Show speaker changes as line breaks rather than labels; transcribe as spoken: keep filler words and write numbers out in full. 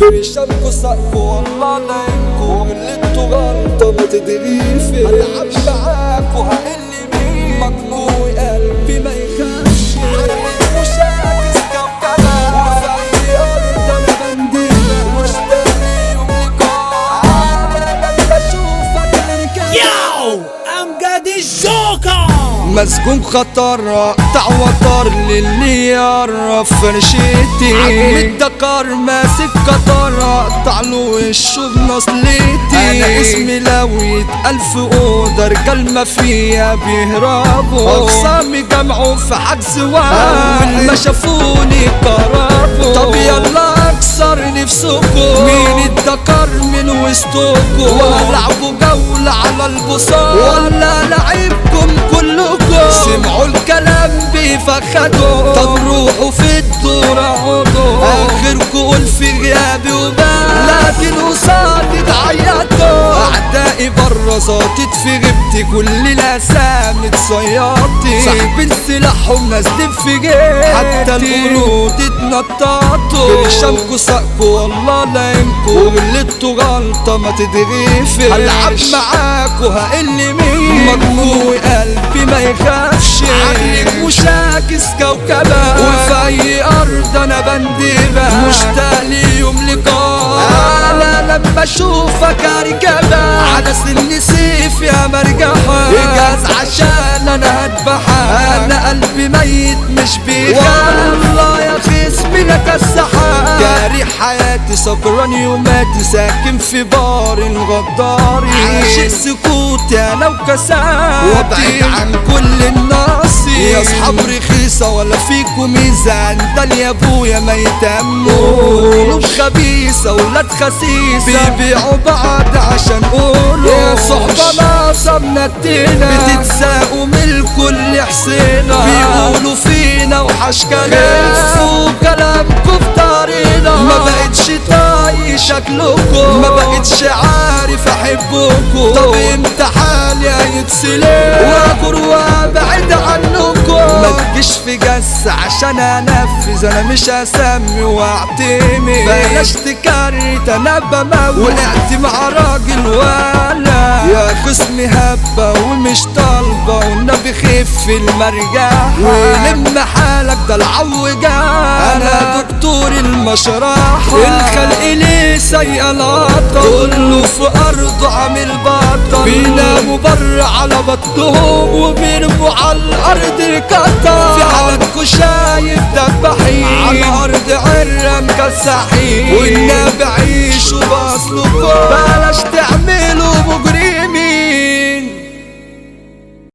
برشامكوا سقفوا والله نايمكوا اللي انتوا غلطة ما تدريفي هلعب معاكوا هقل مين مجموع قلبي ما يخافش مشاكس كوكبة وفي أرض أنا بنديلة مش تاني يوم لقاء أنا لما أشوفك أركب
ياو أمجد الجوكر
مسجون خطر اقطع وطر للي يعرف فرشتي عم الدكار ماسك قطر اقطع له وشه بنصلتي انا اسمي لو يتقال في اوضه رجال ما فيها بيهربوا اخصامي جمعوا في حجز واحد اول ما شافوني قربوا طب يلا اكسر نفسكوا مين الدكار من وسطكوا والعبوا جوله على البساط ولا لعيبكم كلكم سمعوا الكلام بيفخدوا طب روحوا في الدور اقعدوا اخركوا قول في غيابي وبان لكن قصادي تعيطوا اعدائي برا زاطت في غيبتي كل الاسامي اتصيطت ساحبين سلاحهم نازلين في جيبتي حتى القرود اتنططوا برشامكوا سقفوا والله لايمكوا وغلطتوا غلطة ما تتغفرش هلعب معاكوا هقل مين مجموع قلبي ما يخافش عقلك مشاكس كوكبة وفي اي ارض انا بندبة مشتاق ليوم لقاء انا لما اشوفك اركبة على سن سيف يا مرجحة اجهز عشان انا هذبحها انا قلبي ميت مش بيخاف والله يا خصمي لك السحاب جاري حياتي سكران يوماتي ساكن في بار الغداري عاشق سكوتي انا وكساتي وابعد عن كل الناس يا اصحاب رخيصة ولا فيكوا ميزان ده يا ابويا ما يتأمنوا قلوب خبيثة ولاد خسيسة بيبيعوا بعض عشان قولوا يا صحبة ناقصة منتينا بتتساقوا من الكل حسينا بيقولوا فينا وحشكنا خفوا كلامكوا في طريقنا ما بقتش طايق شكلكوا ما بقتش عارف احبكوا طب امتى حالي هيتسلم واجر وابعد عنكوا ما تجيش في جس عشان انفذ انا مش هسمي واعتمد بلاش تكرت انا بموت وقعت مع راجل ولا يا خصمي هبة ومش طالبة والنبي خف المرجحة ولم حالك ده العوجة انا دكتور المشرحة الخلق ليه سيئة لقطة كله في ارضه عامل بطل بيناموا بره على بطنهم وبيرموا على الارض القطة في حالتكوا شايف دبحين على ارض عرة مكسحين والنبي عيشوا باصله